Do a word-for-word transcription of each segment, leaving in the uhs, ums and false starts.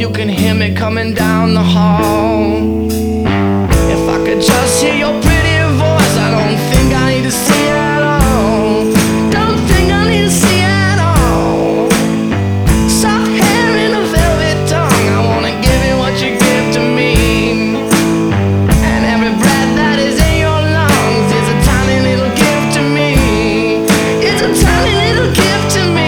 you can hear me coming down the hall. If I could just hear your pretty voice, I don't think I need to see it at all. Don't think I need to see it at all. Soft hair and a velvet tongue, I wanna give you what you give to me. And every breath that is in your lungs is a tiny little gift to me. It's a tiny little gift to me.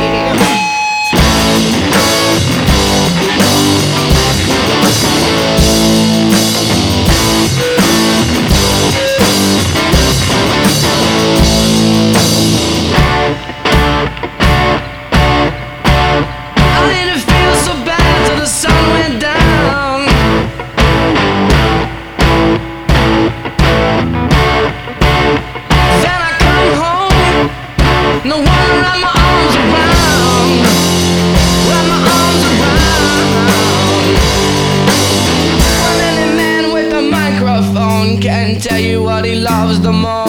No one to wrap my arms around, wrap my arms around. Well, any man with a microphone can tell you what he loves the most.